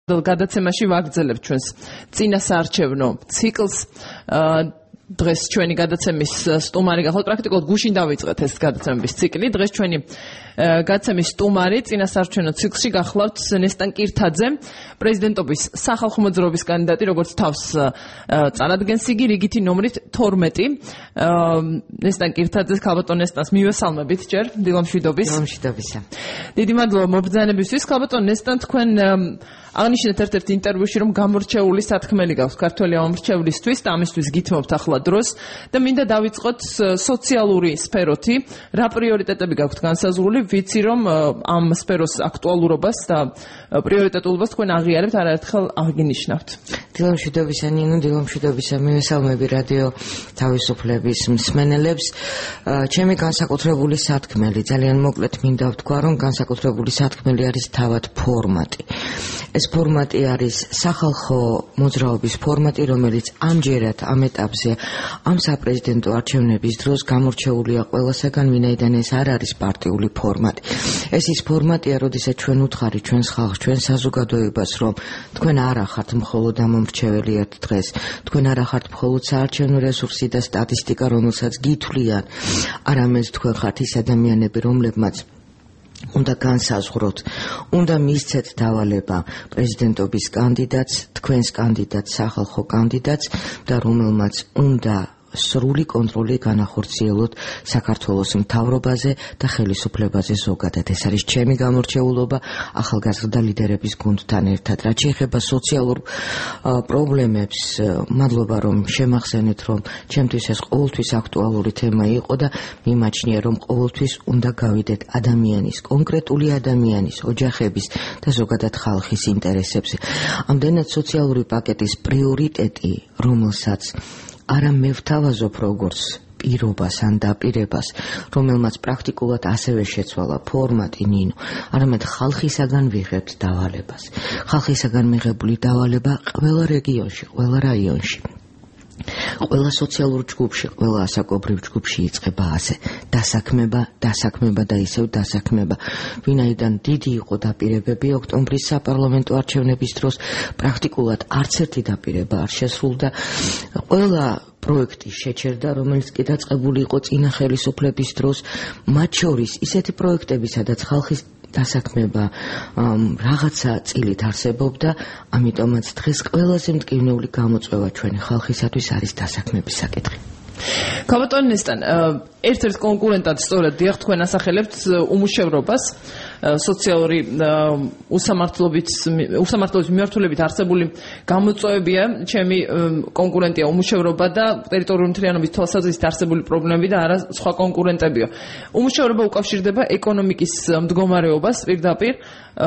გადაცემაში ვაგრძელებთ ჩვენს წინასაარჩევნო ციკლს. დღეს ჩვენი გადაცემის სტუმარი გახლავთ, პრაქტიკულად გუშინ დავიწყეთ ეს გადაცემების ციკლი. დღეს ჩვენი გადაცემის სტუმარი წინასაარჩევნო ციკლში გახლავთ ნესტან კირთაძე, პრეზიდენტობის სახალხო მოძრაობის კანდიდატი, როგორც თავს წარადგენს იგი რიგითი ნომრით 12. ნესტან კირთაძეს, ქალბატონ ნესტანს მივესალმებით ჯერ, დილამშვიდობის. დილამშვიდობისა. დიდი მადლობა მობრძანებისთვის. ქალბატონ ნესტან, თქვენ აღნიშნეთ ერთ-ერთ ინტერვიუში, რომ გამორჩეული სათქმელი გაქვთ ქართველი ამორჩევლისთვის და ამისთვის გითმობთ ახლა დროს და მინდა დავიწყოთ სოციალური სფეროთი. რა პრიორიტეტები გაქვთ განსაზღვრული? ვიცი, რომ ამ სფეროს აქტუალურობას და პრიორიტეტულობას თქვენ აღიარებთ, არაერთხელ აღგინიშნავთ. დილამშვიდობისა ნინო, დილამშვიდობისა მივესალმები რადიო თავისუფლების მსმენელებს. ჩემი განსაკუთრებული სათქმელი, ძალიან მოკლედ მინდა ვთქვა, რომ განსაკუთრებული სათქმელი არის თავად ფორმატი. ეს ფორმატი არის სახალხო მოძრაობის ფორმატი, რომელიც ამჯერად ამ ეტაპზე ამ საპრეზიდენტო არჩევნების დროს გამორჩეულია ყველასაგან, ვინაიდან ეს არ არის პარტიული ფორმატი. ეს ის ფორმატია, როდესაც ჩვენ უთხარი ჩვენს ხალხს, ჩვენ საზოგადოებას, რომ თქვენ არ ახართ მხოლოდ ამომრჩეველი ერთ დღეს, თქვენ არ ახართ მხოლოდ საარჩევნო რესურსი და სტატისტიკა, რომელსაც გითვლიან, არამედ თქვენ ხართ ის ადამიანები, რომლებმაც უნდა განსაზღვროთ, უნდა მისცეთ დავალება პრეზიდენტობის კანდიდატს, თქვენს კანდიდატს, სახალხო კანდიდატს და რომელმაც უნდა სრული კონტროლი განახორციელოთ საქართველოს მთავრობაზე და ხელისუფლებაზე ზოგადად. ეს არის ჩემი გამორჩეულობა ახალგაზრდა ლიდერების გუნდთან ერთად. რაც შეეხება სოციალურ პრობლემებს, მადლობა რომ შემახსენეთ, რომ ჩემთვის ეს ყოველთვის აქტუალური თემა იყო და მიმაჩნია, რომ ყოველთვის უნდა გავიდეთ ადამიანის, კონკრეტული ადამიანის, ოჯახების და ზოგადად ხალხის ინტერესებზე. ამდენად სოციალური პაკეტის პრიორიტეტი, რომელსაც არა მე ვთავაზობ როგორც პირობას ან დაპირებას, რომელმაც პრაქტიკულად ასევე შეცვალა ფორმატი ნინო, არამედ ხალხისაგან ვიღებთ დავალებას. ხალხისაგან მიღებული დავალება ყველა რეგიონში, ყველა რაიონში, ყველა სოციალურ ჯგუფში, ყველა ასაკობრივ ჯგუფში იწყება ასე დასაქმება და ისევ დასაქმება. ვინაიდან დიდი იყო დაპირებები ოქტომბრის საპარლამენტო არჩევნების დროს, პრაქტიკულად არც ერთი დაპირება არ შესრულდა. ყველა პროექტი შეჩერდა, რომელიც კი დაწყებული იყო წინა ხელისუფლების დროს, მათ შორის ისეთი პროექტები, სადაც ხალხის დასაქმება რაღაცა წილით არსებობდა, ამიტომაც დღეს ყველაზე მტკივნეული გამოწვევა ჩვენი ხალხისათვის არის დასაქმების საკითხი. ქალბატონ ნესტან, ერთ-ერთ კონკურენტად სწორედ დიახ, თქვენ ასახელებთ უმუშევრობას, სოციალური უსამართლობის მიმართულებით არსებული გამოწვევებია, ჩემი კონკურენტია უმუშევრობა და ტერიტორიული მთლიანობის თვალსაზრისით არსებული პრობლემები და არა სხვა კონკურენტებიო. უმუშევრობა უკავშირდება ეკონომიკის მდგომარეობას პირდაპირ.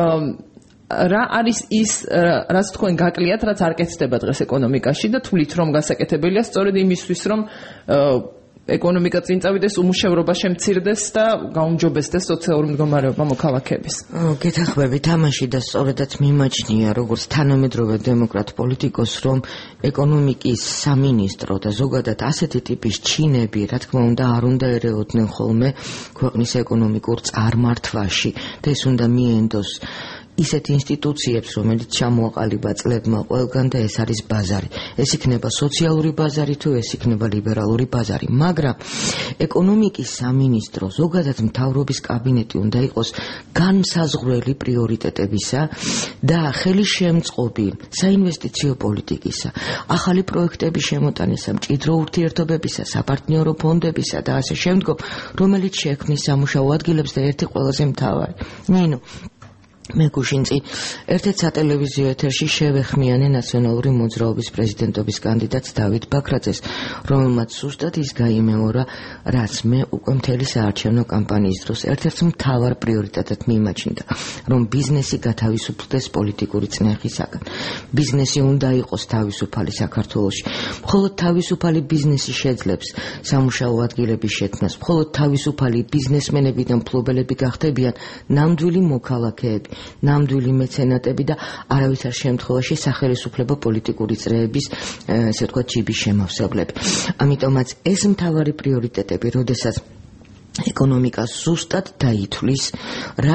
რა არის ის, რაც თქვენ გაკლიათ, რაც არ კეთდება დღეს ეკონომიკაში და თვლით, რომ გასაკეთებელია სწორედ იმისთვის, რომ ეკონომიკა წინ წავიდეს, უმუშევრობა შემცირდეს და გაუმჯობესდეს სოციალური მდგომარეობა მოქალაქეების. გეთახმებით ამაში და სწორედაც მიმაჩნია, როგორც თანამედროვე დემოკრატ პოლიტიკოს, რომ ეკონომიკის სამინისტრო და ზოგადად ასეთი ტიპის ჩინები, რა თქმა უნდა, არ უნდა ერეოდნენ ხოლმე ქვეყნის ეკონომიკურ წარმართვაში და ეს უნდა მიენდოს ისეთ ინსტიტუციებს, რომელიც ჩამოაყალიბა წლებმა ყველგან და ეს არის ბაზარი. ეს იქნება სოციალური ბაზარი თუ ეს იქნება ლიბერალური ბაზარი. მაგრამ ეკონომიკის სამინისტრო, ზოგადად მთავრობის კაბინეტი უნდა იყოს განსაზღვრელი პრიორიტეტებისა და ხელისშემწყობი საინვესტიციო პოლიტიკისა, ახალი პროექტების შემოტანისა, მჭიდრო ურთიერთობებისა, საპარტნიორო ფონდებისა და ასე შემდგომ, რომელიც შექმნის სამუშაო ადგილებს და ერთი ყველაზე მთავარი. ნინო, მე გუშინ წინ ერთ-ერთ სატელევიზიო ეთერში შევეხმიანე ნაციონალური მოძრაობის პრეზიდენტობის კანდიდატს დავით ბაქრაძეს, რომელმაც ზუსტად ის გაიმეორა, რაც მე უკვე მთელი საარჩევნო კამპანიის დროს ერთ-ერთ მთავარ პრიორიტეტად მიმაჩნდა, რომ ბიზნესი გათავისუფლდეს პოლიტიკური წნეხისაგან. ბიზნესი უნდა იყოს თავისუფალი საქართველოში. მხოლოდ თავისუფალი ბიზნესი შეძლებს სამუშაო ადგილების შექმნას, მხოლოდ თავისუფალი ბიზნესმენები და მფლობელები გახდებიან ნამდვილი მოქალაქეები, ნამდვილი მეცენატები და არავითარ შემთხვევაში სახელისუფლებო პოლიტიკური წრეების, ესე ვთქვათ, ჯიბის შემავსებლები. ამიტომაც ეს მთავარი პრიორიტეტები, როდესაც ეკონომიკა ზუსტად დაითვლის, რა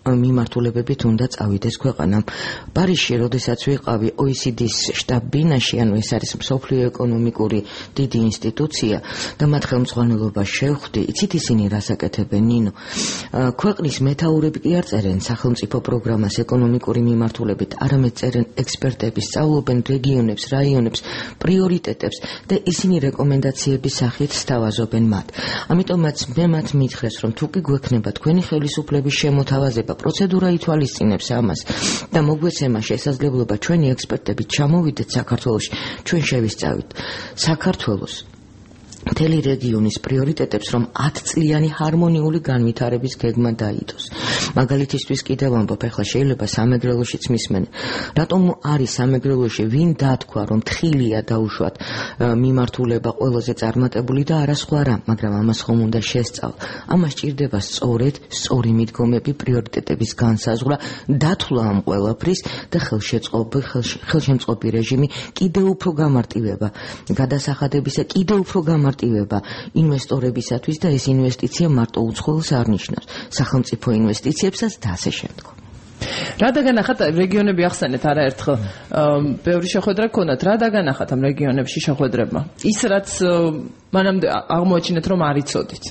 მიმართულებებით უნდა წავიდეს ქვეყანამ. პარიზში, როდესაც ვიყავი OECD-ის შტაბ-ბინაში, ანუ ეს არის მსოფლიო ეკონომიკური დიდი ინსტიტუცია და მათ ხელმძღვანელობას შევხვდი, იცით ისინი რას აკეთებენ, ნინო? ქვეყნის მეთაურები კი არ წერენ სახელმწიფო პროგრამას ეკონომიკური მიმართულებით, არამედ წერენ ექსპერტები, სწავლობენ რეგიონებს, რაიონებს, პრიორიტეტებს და ისინი რეკომენდაციების სახით სთავაზობენ მათ. ამიტომაც მე მათ მითხრეს, რომ თუ კი გვექნება თქვენი ხელისუფლების შემოთავაზება, პროცედურა ითვალისწინებს ამას და მოგვეცემა შესაძლებლობა ჩვენი ექსპერტები ჩამოვიდეთ საქართველოში, ჩვენ შევისწავლით საქართველოს მთელი რეგიონის პრიორიტეტებს, რომ 10 წლიანი ჰარმონიული განვითარების გეგმა დაიდოს. მაგალითისთვის კიდევ ამბობ, ახლა შეიძლება სამეგრელოშიც მისმენენ. რატომ არის სამეგრელოში ვინ დათქვა, რომ თხილია დაუშვათ მიმართულება ყველაზე წარმატებული და არა სხვა რა, მაგრამ ამას ხომ უნდა შესწავლ. ამას ჭირდება სწორი მიდგომები, პრიორიტეტების განსაზღვრა, დათვლა ამ ყველაფრის და ხელშემწყობი რეჟიმი კიდევ უფრო გამარტივება, გადასახადებისა კიდევ უფრო გამარტივება ინვესტორებისათვის და ეს ინვესტიცია მარტო უცხოელს არ ნიშნავს, სახელმწიფო ინვესტიციებსაც და ასე შემდგომ. რა დაგანახათ რეგიონები ახსენეთ არაერთხელ ბევრი შეხვედრა გქონდათ, რა დაგანახათ ამ რეგიონებში შეხვედრებმა? ის რაც მანამდე აღმოაჩინეთ რომ არ იცოდით.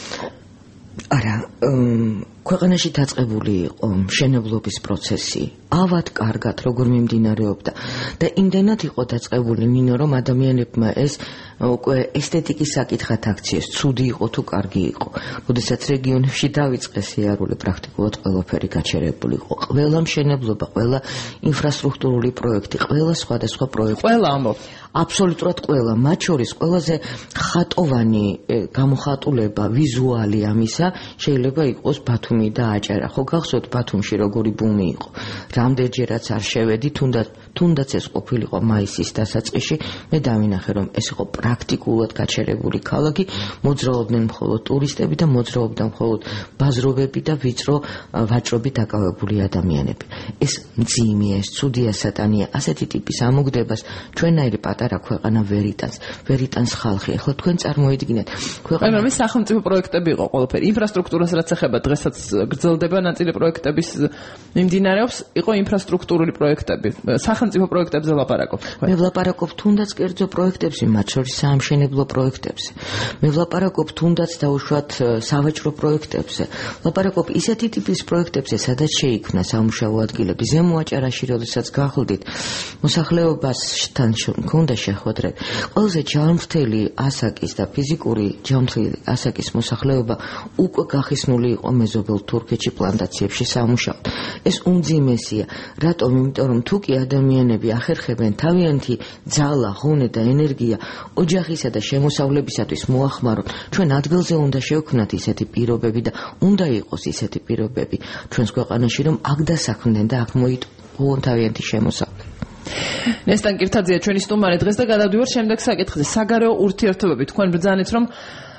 არა, ქვეყანაში დაწყებული იყო მშენებლობის პროცესი, ავად კარგად როგორ მიმდინარეობდა და იმდენად იყო დაწყებული ნინო, რომ ადამიანებმა ეს უკვე ესთეტიკის საკითხად აქციეს, ცუდი იყო თუ კარგი იყო. როდესაც რეგიონებში დაიწყეს იარული, პრაქტიკულად ყველაფერი გაჩერებული იყო. ყველა მშენებლობა, ყველა ინფრასტრუქტურული პროექტი, ყველა სხვადასხვა პროექტი. ყველა ამბობ. აბსოლუტურად ყველა, მათ შორის ყველაზე ხატოვანი გამოხატულება, ვიზუალი ამისა შეიძლება იყოს ბათუმი და აჭარა. ხო გახსოვთ ბათუმში როგორი ბუმი იყო? რამდენჯერაც არ შევედი, თუნდაც ეს ყოფილიყო მაისის დასაწყისში, მე დავინახე, რომ ეს იყო პრაქტიკულად გაჩერებული ქალაქი, მოძრაობდნენ მხოლოდ ტურისტები და მოძრაობდა მხოლოდ ბაზრობები და ვიწრო ვაჭრობით დაკავებული ადამიანები. ეს მძიმე, ეს ცუდია სატანია, ასეთი ტიპის ამოგდებას ჩვენაირი პატარა ქვეყანა ვერიტანს ხალხი. ახლა თქვენ წარმოიდგინეთ, ქვეყანა მე სახელმწიფო პროექტები იყო ყველაფერი, ინფრასტრუქტურას რაც ეხება, დღესაც გრძელდება ნაწილი პროექტების მიმდინარეობს, იყო ინფრასტრუქტურული პროექტები. სახელმწიფო პროექტებზე ვლაპარაკობ. მე ვლაპარაკობ თუნდაც კერძო პროექტებზე, მათ შორის საამშენებლო პროექტებზე. მე ვლაპარაკობ თუნდაც დაუშვათ სავაჭრო პროექტებზე. ვლაპარაკობ ისეთი ტიპის პროექტებზე, სადაც შეიქმნა სამუშაო ადგილები. ზემო აჭარაში, როდესაც გახლდით, მოსახლეობასთან მქონდა შეხვედრა. ყველაზე ჯანმრთელი ასაკის და ფიზიკური ჯანმრთელი ასაკის მოსახლეობა უკვე გახიზნული იყო მეზობელ თურქეთში პლანტაციებში სამუშაოდ. ეს უმძიმესია. რატომ? იმიტომ რომ თუ კი ადამიანები ახერხებენ თავიანთი ძალა, ღონე და ენერგია ოჯახისა და შემოსავლებისათვის მოახმაროთ, ჩვენ ადგილზე უნდა შევქმნათ ისეთი პირობები და უნდა იყოს ისეთი პირობები ჩვენს ქვეყანაში, რომ აქ დასაქმდნენ და აქ მოიტყუონ თავიანთი შემოსავლება. ნესტან კირთაძეა ჩვენი სტუმარი დღეს და გადავდივართ შემდეგ საკითხზე. საგარეო ურთიერთობები, თქვენ ბრძანეთ რომ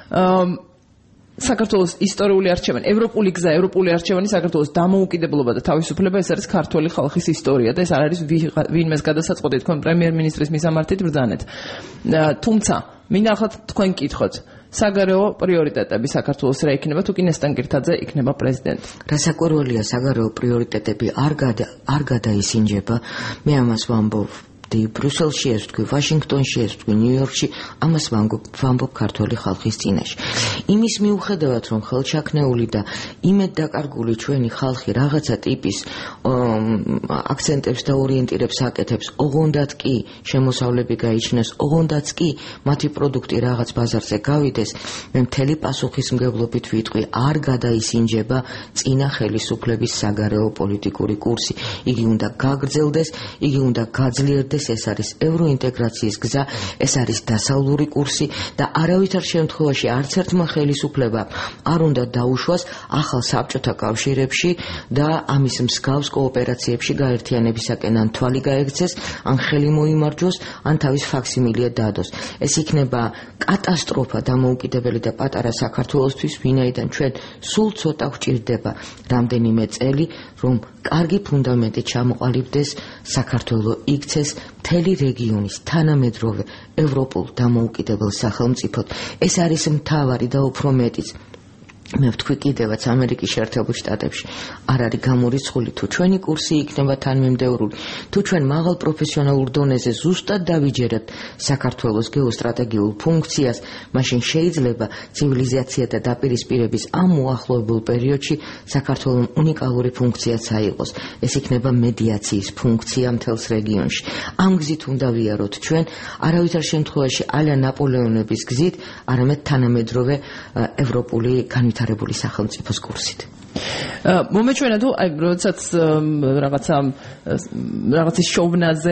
საქართველოს ისტორიული არჩევანი, ევროპული გზა, ევროპული არჩევანი, საქართველოს დამოუკიდებლობა და თავისუფლება, ეს არის ქართული ხალხის ისტორია და ეს არ არის ვინმეს გადასაწყოდი, თქვენ პრემიერ-მინისტრის მისამართით ბრძანეთ. თუმცა, მინდა ახლა თქვენ კითხოთ, საგარეო პრიორიტეტები საქართველოს რა იქნება, თუ კი ნესტან კირთაძე იქნება პრეზიდენტი? რასაკვირველია, საგარეო პრიორიტეტები არ გადაისინჯება. მე ამას ვამბობ ბრიუსელში ეს თქვი, ვაშინგტონში ეს თქვი, ნიუ-იორკში, ამას ვამბობ ქართული ხალხის წინაშე. იმის მიუხედავად, რომ ხელჩაქნეული და იმედ დაკარგული ჩვენი ხალხი რაღაცა ტიპის აქცენტებს და ორიენტირებს აკეთებს, ოღონდაც კი შემოსავლები გაიჩნდეს, ოღონდაც კი მათი პროდუქტი რაღაც ბაზარზე გავიდეს, მე მთელი პასუხისმგებლობით ვიტყვი, არ გადაისინჯება წინა ხელისუფლების საგარეო პოლიტიკური კურსი. იგი უნდა გაგრძელდეს, იგი უნდა გაძლიერდეს. ეს არის ევროინტეგრაციის გზა, ეს არის დასავლური კურსი და არავითარ შემთხვევაში არც ერთმა ხელისუფლებამ არ უნდა დაუშვას ახალ საბჭოთა კავშირებში და ამის მსგავს კოოპერაციებში გაერთიანებისაკენ ან თვალი გაექცეს, ან ხელი მოიმარჯვოს, ან თავის ფაქსიმილია დადოს. ეს იქნება კატასტროფა დამოუკიდებელი და პატარა საქართველოსთვის, ვინაიდან ჩვენ სულ ცოტა გვჭირდება რამდენიმე წელი, რომ კარგი ფუნდამენტი ჩამოყალიბდეს, საქართველო იქცეს მთელი რეგიონის თანამედროვე ევროპულ დამოუკიდებელ სახელმწიფოდ. ეს არის მთავარი და უფრო მეტიც მე ვთქვი კიდევაც ამერიკის შეერთებულ შტატებში არ არის გამორიცხული თუ ჩვენი კურსი იქნება თანმიმდევრული თუ ჩვენ მაღალ პროფესიონალურ დონეზე ზუსტად დავიჯერებთ საქართველოს გეოსტრატეგიულ ფუნქციას მაშინ შეიძლება ცივილიზაცია და დაპირისპირების ამ მოახლოებულ პერიოდში საქართველოს უნიკალური ფუნქციაც აიღოს ეს იქნება მედიაციის ფუნქცია მთელს რეგიონში ამ გზით უნდა ვიაროთ ჩვენ არავითარ შემთხვევაში ალა ნაპოლეონების გზით არამედ თანამედროვე ევროპული განვითარებული სახელმწიფოს კურსით. მომეჩვენა თუ აი როდესაც რაღაცის შოვნაზე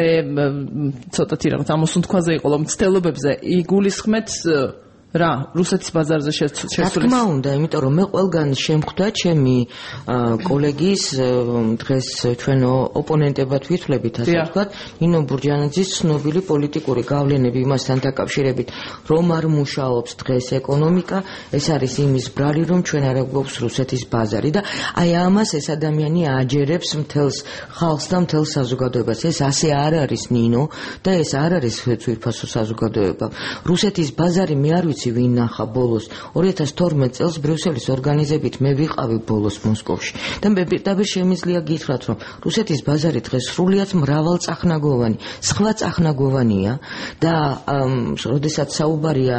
ცოტათი რაღაც ამოსუნთქვაზე იყო რომ მცდელობებზე იგულისხმეთ რა რუსეთის ბაზარზე შესული. რა თქმა უნდა, იმიტომ რომ მე ყველგან შემხვდა ჩემი კოლეგის დღეს ჩვენ ოპონენტებად ვითვლებით, ასე ვთქვათ, ნინო ბურჯანაძის ცნობილი პოლიტიკური გავლენები იმასთან დაკავშირებით, რომ არ მუშაობს დღეს ეკონომიკა, ეს არის იმის ბრალი, რომ ჩვენ არ გვაქვს რუსეთის ბაზარი და აი ამას ეს ადამიანი აჯერებს მთელს ხალხს და მთელს საზოგადოებას. ეს ასე არ არის ნინო და ეს არ არის ძვირფასო საზოგადოება. რუსეთის ბაზარი მე არ ვიცი ვინ ნახა ბოლოს 2012 წელს ბრიუსელის ორგანიზებით მე ვიყავი ბოლოს მოსკოვში და მე პირდაპირ შემიძლია გითხრათ რომ რუსეთის ბაზარი დღეს სრულიად მრავალწახნაგოვანი სხვა წახნაგოვანია და როდესაც საუბარია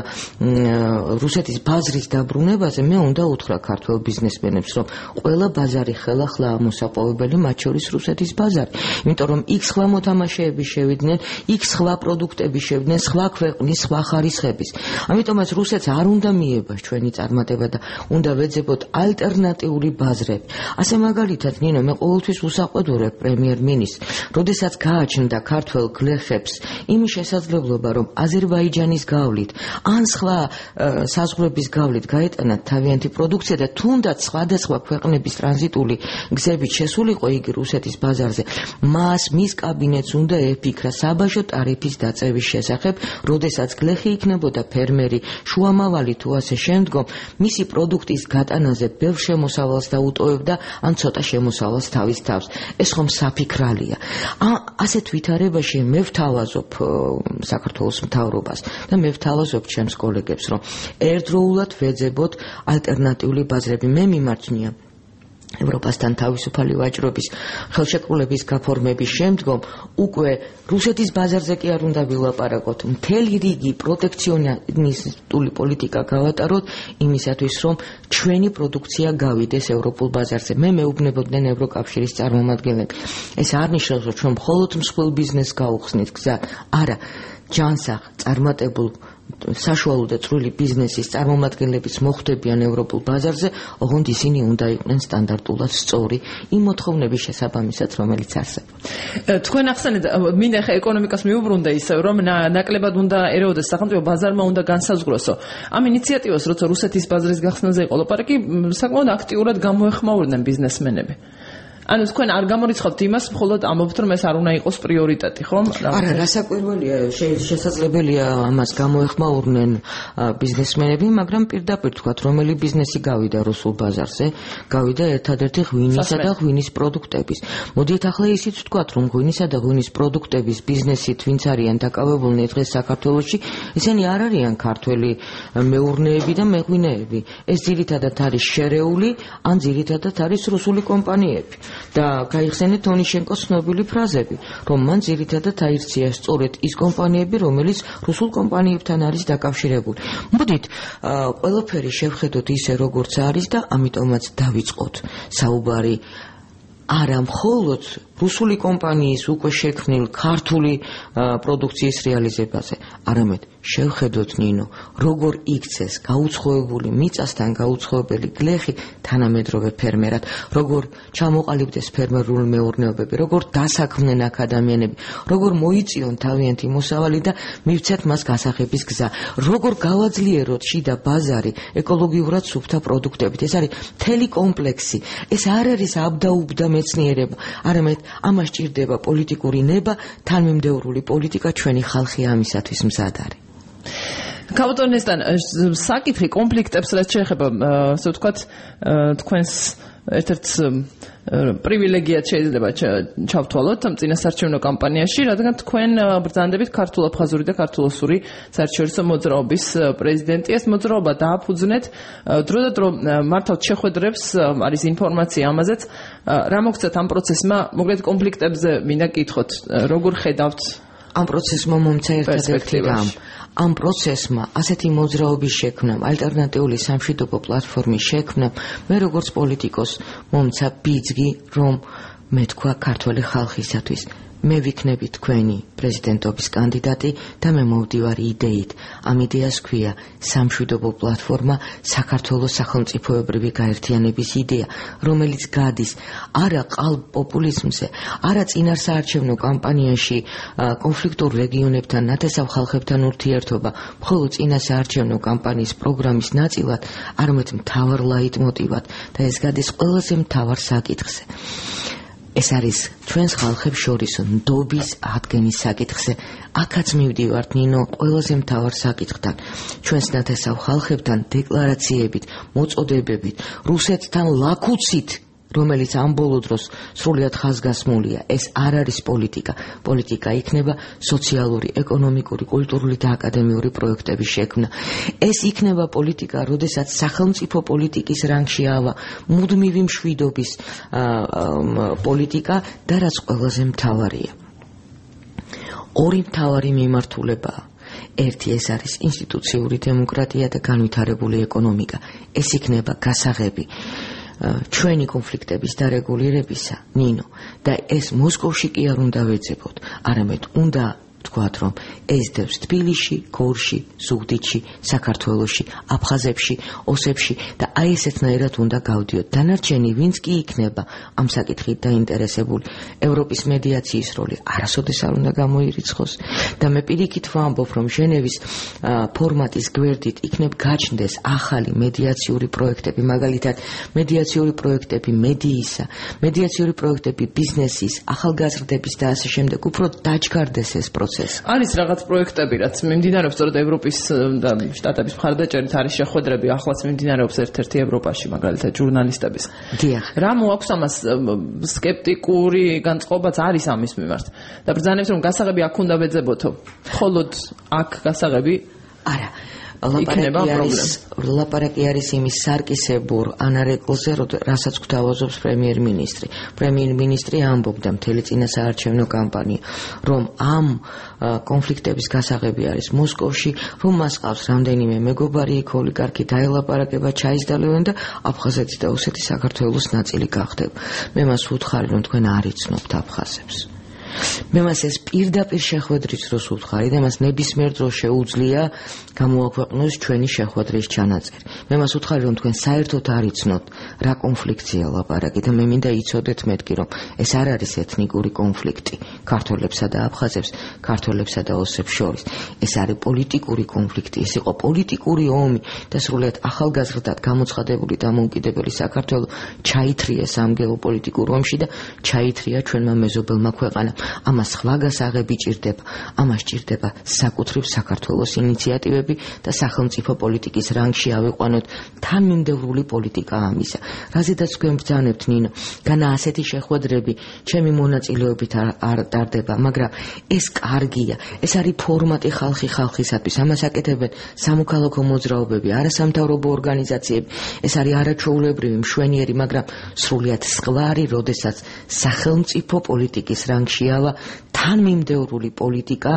რუსეთის ბაზრის დაბრუნებაზე მე უნდა უთხრა ქართველ ბიზნესმენებს რომ ყველა ბაზარი ხელახლა მოსაპოვებელი მათ შორის რუსეთის ბაზარი იმიტომ რომ იქ სხვა მოთამაშეები შევიდნენ იქ სხვა პროდუქტები შევიდნენ სხვა ქვეყნის სხვა ხარისხების ამიტომაც რუსეთს არ უნდა მიებას ჩვენი წარმატება და უნდა ვეძებოთ ალტერნატიული ბაზრები. ასე მაგალითად, ნინო, მე ყოველთვის უსაყვედურებ პრემიერ-მინისტრს, როდესაც გააჩნდა ქართველ გლეხებს იმის შესაძლებლობა, რომ აზერბაიჯანის გავლით ან სხვა საზღვრების გავლით გაეტანათ თავიანთი პროდუქცია და თუნდაც სხვადასხვა ქვეყნების ტრანზიტული გზებით შესულიყო იგი რუსეთის ბაზარზე, მის კაბინეტს უნდა ეფიქრა საბაჟო ტარიფის დაწევის შესახებ, როდესაც გლეხი იქნებოდა ფერმერი შუამავალი თუ ასე შემდგომ მისი პროდუქტის გატანაზე ბევრ შემოსავალს დაუტოვებდა ან ცოტა შემოსავალს თავის თავს ეს ხომ საფიქრალია ასეთ ვითარებაში მე ვთავაზობ საქართველოს მთავრობას და მე ვთავაზობ ჩემს კოლეგებს რომ ერთდროულად ვეძებოთ ალტერნატიული ბაზრები მე მიმარჯნია ევროპასთან თავისუფალი ვაჭრობის ხელშეკრულების გაფორმების შემდგომ უკვე რუსეთის ბაზარზე კი არ უნდა ვილაპარაკოთ მთელი რიგი პროტექციონისტული პოლიტიკა გავატაროთ იმისათვის რომ ჩვენი პროდუქცია გავიდეს ევროპულ ბაზარზე მე მეუბნებოდნენ ევროკავშირის წარმომადგენლები ეს არ ნიშნავს რომ ჩვენ მხოლოდ მსხვილ ბიზნესს გავუხსნით გზა არა ჯანსაღ წარმატებულ საშუალო და წვრილი ბიზნესის წარმომადგენლებიც მოხვდებიან ევროპულ ბაზარზე, ოღონდ ისინი უნდა იყვნენ სტანდარტულად სწორი იმ მოთხოვნების შესაბამისად, რომელიც არსებობს. თქვენ ახსენეთ, მინდა ხა ეკონომიკას მიუბრუნდე ისე, რომ ნაკლებად უნდა ერეოდეს სახელმწიფო ბაზარმა უნდა განსაზღვროსო. ამ ინიციატივას, როცა რუსეთის ბაზრის გახსნაზე იყო ლაპარაკი, საკმაოდ აქტიურად გამოეხმაურდნენ ბიზნესმენები. ანუ თქვენ არ გამორიცხავთ იმას, მხოლოდ ამბობთ, რომ ეს არ უნდა იყოს პრიორიტეტი, ხომ? არა, რასაკვირველია, შესაძლებელია ამას გამოეხმაურნენ ბიზნესმენები, მაგრამ პირდაპირ თქვათ, რომელი ბიზნესი გავიდა რუსულ ბაზარზე, გავიდა ერთადერთი ღვინისა და ღვინის პროდუქტების. მოდით ახლა ისიც ვთქვათ, რომ ღვინისა და ღვინის პროდუქტების ბიზნესით ვინც არიან დაკავებულნი დღეს საქართველოში, ისინი არ არიან ქართველი მეურნეები და მეღვინეები. ეს ძირითადად არის შერეული, ან ძირითადად არის რუსული კომპანიები. და გაიხსენეთ ტონიშენკოს ცნობილი ფრაზები, რომ მან ძირითადად აირჩია სწორედ ის კომპანიები, რომელიც რუსულ კომპანიებთან არის დაკავშირებული. მოდით, ყველაფერი შევხედოთ ისე, როგორც არის და ამიტომაც დავიწყოთ საუბარი არა მხოლოდ რუსული კომპანიის უკვე შექმნილ ქართული პროდუქციის რეალიზებაზე, არამედ შევხედოთ ნინო, როგორ იქცეს გაუცხოებული მიწასთან გაუცხოებელი გლეხი თანამედროვე ფერმერად, როგორ ჩამოყალიბდეს ფერმერული მეურნეობები, როგორ დასაქმნენ აქ ადამიანები, როგორ მოიწიონ თავიანთი მოსავალი და მივცეთ მას გასაღების გზა, როგორ გავაძლიეროთ შიდა ბაზარი ეკოლოგიურად სუფთა პროდუქტებით. ეს არის მთელი კომპლექსი. ეს არ არის აბდაუბდა მეცნიერება, არამედ ამას ჭირდება პოლიტიკური ნება, თანმიმდევრული პოლიტიკა, ჩვენი ხალხი ამისათვის მზად არის. ქავტონესთან საკითხი კონფლიქტებს რაც შეეხება, ასე ვთქვათ, თქვენს ერთ-ერთ პრივილეგიად შეიძლება ჩავთვალოთ წინასაარჩევნო კამპანიაში, რადგან თქვენ ბრძანდებით ქართულ-აფხაზური და ქართულ-ოსური საერთაშორისო მოძრაობის პრეზიდენტი. ეს მოძრაობა დააფუძნეთ დროდადრო მართავთ შეხვედრებს, არის ინფორმაცია ამაზეც. რა მოგცეთ ამ პროცესმა? მოკლედ კონფლიქტებზე მინდა გითხოთ, როგორ ხედავთ ამ პროცესმა მომცა ერთადერთი რამ. ამ პროცესმა ასეთი მოძრაობის შექმნამ, ალტერნატიული სამშვიდობო პლატფორმის შექმნამ, მე როგორც პოლიტიკოს მომცა ბიძგი, რომ მე თქვა ქართველი ხალხისათვის მე ვიქნები თქვენი პრეზიდენტობის კანდიდატი და მე მოვდივარ იდეით. ამ იდეას ქვია სამშვიდობო პლატფორმა, საქართველოს სახელმწიფოებრივი გაერთიანების იდეა, რომელიც გადის არა ყალ პოპულიზმზე, არა წინასაარჩევნო კამპანიაში კონფლიქტურ რეგიონებთან, ნათესავ ხალხებთან ურთიერთობა, მხოლოდ წინასაარჩევნო კამპანიის პროგრამის ნაწილად, არამედ მთავარ ლაიტმოტივად და ეს გადის ყველაზე მთავარ საკითხზე. ეს არის ჩვენს ხალხებს შორის ნდობის ადგენის საკითხზე. აქაც მივდივართ ნინო ყველაზე მთავარ საკითხთან. ჩვენს ნათესავ ხალხებთან დეკლარაციებით, მოწოდებებით, რუსეთთან ლაქუცით, რომელიც ამ ბოლო დროს სრულიად ხაზგასმულია. ეს არ არის პოლიტიკა. პოლიტიკა იქნება სოციალური, ეკონომიკური, კულტურული და აკადემიური პროექტების შექმნა. ეს იქნება პოლიტიკა, როდესაც სახელმწიფო პოლიტიკის რანგში ავა მუდმივი მშვიდობის პოლიტიკა და რაც ყველაზე მთავარია. ორი მთავარი მიმართულებაა. ერთი ეს არის ინსტიტუციური დემოკრატია და განვითარებული ეკონომიკა. ეს იქნება გასაღები ჩვენი კონფლიქტების დარეგულირებისა, ნინო, და ეს მოსკოვში კი არ უნდა ვეძებოთ, არამედ უნდა ვთქვათ, რომ ეს დევს თბილისში, გორში, ზუგდიდში, საქართველოში, აფხაზებში, ოსებში და აი ესეთნაირად უნდა გავდიოთ. დანარჩენი ვინც კი იქნება ამ საკითხით დაინტერესებული, ევროპის მედიაციის როლი არასოდეს არ უნდა გამოირიცხოს და მე პირიქით ვამბობ, რომ ჟენევის ფორმატის გვერდით იქნებ გაჩნდეს ახალი მედიაციური პროექტები, მაგალითად მედიაციური პროექტები მედიისა, მედიაციური პროექტები ბიზნესის, ახალგაზრდების და ასე შემდეგ, უფრო დაჩქარდეს ეს პროცესი. არის რაღაც პროექტები, რაც მიმდინარეობს სწორედ ევროპის და შტატების მხარდაჭერით, არის შეხვედრები, ახლაც მიმდინარეობს ერთ-ერთი ევროპაში, მაგალითად ჟურნალისტების. დიახ. რა მოაქვს ამას სკეპტიკური განწყობაც არის ამის მიმართ. და ბრძანებთ, რომ გასაღები აქ უნდა ვეძებოთო. მხოლოდ აქ გასაღები არა. ლაპარაკი არის იმის სარკისებურ ანარეკლზე, რასაც გვთავაზობს პრემიერ-მინისტრი. პრემიერ-მინისტრი ამბობდა მთელი წინასაარჩევნო კამპანია, რომ ამ კონფლიქტების გასაღები არის მოსკოვში, რომ მას ყავს რამდენიმე მეგობარი, იქ ოლიგარქი დაელაპარაკება, ჩაისდალევენ და აფხაზეთი და ოსეთი საქართველოს ნაწილი გახდება. მე მას ვუთხარი, რომ თქვენ არ იცნობთ აფხაზებს. მე მას ეს პირდაპირ შეხვედრის დროს ვუთხარი და მას ნებისმიერ დროს შეუძლია გამოაქვეყნოს ჩვენი შეხვედრის ჩანაწერი. მე მას ვუთხარი, რომ თქვენ საერთოდ არ იცნობთ რა კონფლიქტია ლაპარაკი და მე მინდა იცოდეთ მეთქი, რომ ეს არ არის ეთნიკური კონფლიქტი ქართველებსა და აფხაზებს, ქართველებსა და ოსებს შორის. ეს არის პოლიტიკური კონფლიქტი, ეს იყო პოლიტიკური ომი და სრულიად ახალგაზრდად გამოცხადებული დამოუკიდებელი საქართველო ჩაითრია სამ გეოპოლიტიკურ ომში და ჩაითრია ჩვენმა მეზობელმა ქვეყანამ. ამას სხვა გასაღები ჭირდება, ამას ჭირდება საკუთრივ საქართველოს ინიციატივები და სახელმწიფო პოლიტიკის რანგში ავიყვანოთ თანმიმდევრული პოლიტიკა ამისა. რაზედაც თქვენ ბრძანებთ, ნინო, განა ასეთი შეხვედრები ჩემი მონაწილეობით არ ტარდება, მაგრამ ეს კარგია, ეს არის ფორმატი ხალხისათვის, ამას აკეთებენ სამოქალაქო მოძრაობები, არასამთავრობო ორგანიზაციები, ეს არის არაჩვეულებრივი, მშვენიერი, მაგრამ სრულიად სკლარი, როდესაც სახელმწიფო პოლიტიკის რანგში თანმიმდევრული პოლიტიკა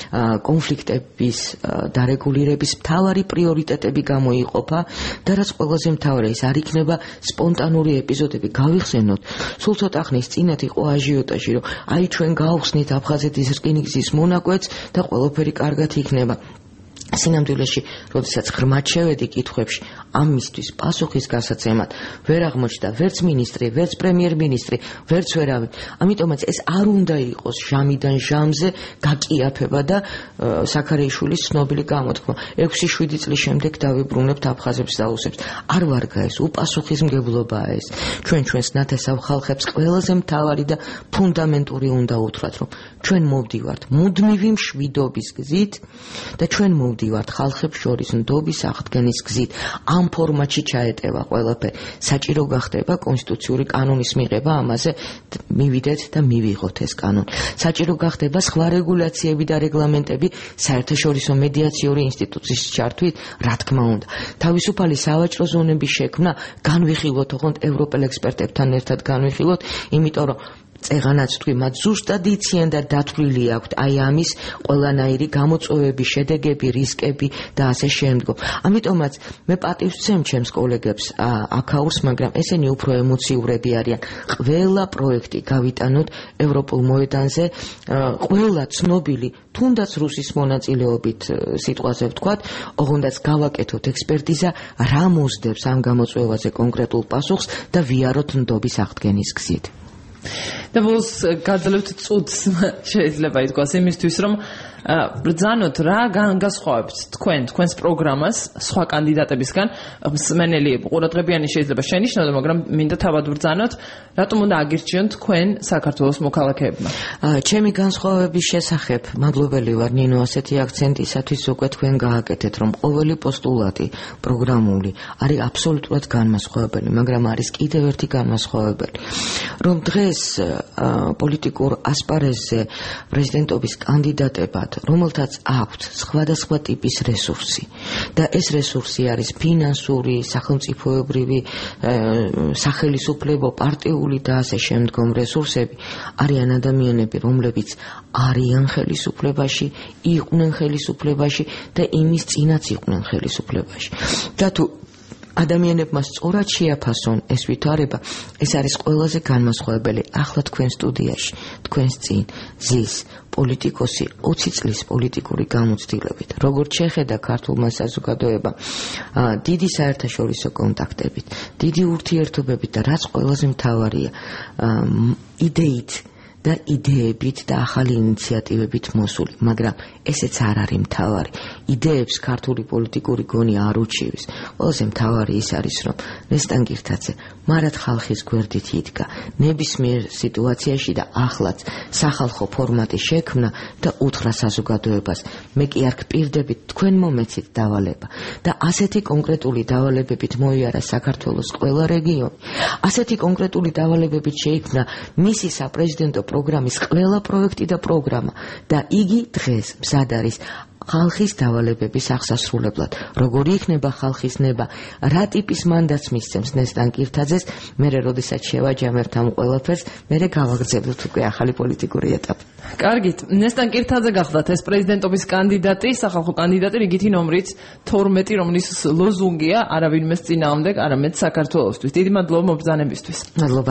კონფლიქტების დარეგულირების მთავარი პრიორიტეტები გამოიყოფა და რაც ყველაზე მთავარია, ის არ იქნება სპონტანური ეპიზოდები. გავიხსენოთ, სულ ცოტა ხნის წინათ იყო აჟიოტაჟი, რომ აი ჩვენ გავხსნით აფხაზეთის რკინიგზის მონაკვეთს და ყველაფერი კარგად იქნება. სინამდვილეში, როდესაც ღრმად შევედი კითხვებში, ამისთვის პასუხის გასაცემად ვერ აღმოჩნდა ვერც მინისტრი, ვერც პრემიერ-მინისტრი, ვერც ვერავინ. ამიტომაც ეს არ უნდა იყოს ჟამიდან ჟამზე გაკიაფება და საქარეიშვილის ცნობილი გამოთქმა. 6-7 წლის შემდეგ დავიბრუნებთ აფხაზებს და ოსებს. არ ვარგა ეს, უპასუხისმგებლობაა ეს. ჩვენს ნათესავ ხალხებს ყველაზე მთავარი და ფუნდამენტური უნდა უთხრათ, რომ ჩვენ მოვდივართ მუდმივი მშვიდობის გზით და ჩვენ მოვდივართ მივდივართ ხალხებს შორის ნდობის აღდგენის გზით. ამ ფორმატში ჩაეტევა ყველაფერი. საჭირო გახდება კონსტიტუციური კანონის მიღება, ამაზე მივიდეთ და მივიღოთ ეს კანონი. საჭირო გახდება სხვა რეგულაციები და რეგლამენტები საერთაშორისო მედიაციური ინსტიტუციის ჩართვით, რა თქმა უნდა. თავისუფალი სავაჭრო ზონების შექმნა განვიხილოთ, ოღონდ ევროპელ ექსპერტებთან ერთად განვიხილოთ, იმიტომ რომ წეღანაც თქვი, მათ ზუსტად იციან და დათვლილი აქვთ აი ამის ყველანაირი გამოწვევები, შედეგები, რისკები და ასე შემდგომ. ამიტომაც მე პატივს ვცემ ჩემს კოლეგებს აქაურს, მაგრამ ესენი უფრო ემოციურები არიან. ყველა პროექტი გავიტანოთ ევროპულ მოედანზე, ყველა ცნობილი, თუნდაც რუსის მონაწილეობით სიტყვაზე ვთქვათ, ოღონდაც გავაკეთოთ ექსპერტიზა, რა მოსდევს ამ გამოწვევაზე კონკრეტულ პასუხს და ვიაროთ ნდობის აღდგენის გზით. და ბოლოს გაძლევთ წუთს შეიძლება ითქვას იმისთვის, რომ ბრძანოთ რა განსხვავებთ თქვენს პროგრამას სხვა კანდიდატებისგან. მსმენელი ყურადღებიანი შეიძლება შენიშნოს, მაგრამ მინდა თავად ბრძანოთ, რატომ უნდა აგირჩიონ თქვენ საქართველოს მოქალაქეებმა. ჩემი განსხვავების შესახებ მადლობელი ვარ ნინო ასეთი აქცენტისათვის, უკვე თქვენ გააკეთეთ, რომ ყოველი პოსტულატი პროგრამული არის აბსოლუტურად განმასხვავებელი, მაგრამ არის კიდევ ერთი განმასხვავებელი, რომ დღეს პოლიტიკურ ასპარეზზე პრეზიდენტობის კანდიდატებად, რომელთაც აქვთ სხვადასხვა ტიპის რესურსი და ეს რესურსი არის ფინანსური, სახელმწიფოებრივი, სახელისუფლებო, პარტიული და ასე შემდგომ რესურსები, არიან ადამიანები, რომლებიც არიან ხელისუფლებაში, იყვნენ ხელისუფლებაში და იმის წინაც იყვნენ ხელისუფლებაში. და თუ ადამიანებმა სწორად შეაფასონ ეს ვითარება, ეს არის ყველაზე განმასხვავებელი. ახლა თქვენ სტუდიაში, თქვენს წინ ზის პოლიტიკოსი 20 წლის პოლიტიკური გამოცდილებით, როგორც შეხედა ქართულმა საზოგადოებამ, დიდი საერთაშორისო კონტაქტებით, დიდი ურთიერთობებით და რაც ყველაზე მთავარია, იდეით და იდეებით და ახალი ინიციატივებით მოსული, მაგრამ ესეც არ არის მთავარი. იდეებს ქართული პოლიტიკური გონი არ უჩივის. ყველაზე მთავარი ის არის, რომ ნესტან კირთაძე მარად ხალხის გვერდით იდგა ნებისმიერ სიტუაციაში და ახლაც სახალხო ფორმატი შექმნა და უთხრა საზოგადოებას, მე კი არ გპირდებით, თქვენ მომეცით დავალება და ასეთი კონკრეტული დავალებებით მოიარა საქართველოს ყველა რეგიონი. ასეთი კონკრეტული დავალებებით შეიქმნა მისი საპრეზიდენტო პროგრამის ყველა პროექტი და პროგრამა და იგი დღეს მზად არის ხალხის დავალებების აღსასრულებლად. როგორი იქნება ხალხის ნება, რა ტიპის მანდატს მისცემს ნესტან კირთაძეს, მერე როდესაც შევაჯამებთ ამ ყველაფერს, მერე გავაგრძელებთ უკვე ახალი პოლიტიკური ეტაპი. კარგით, ნესტან კირთაძე გახდათ ეს პრეზიდენტობის კანდიდატი, სახალხო კანდიდატი რიგითი ნომრით 12, რომლის ლოზუნგია არავინმეს წინააღმდეგ, არამედ საქართველოსთვის. დიდი მადლობა მობრძანებისთვის. მადლობა.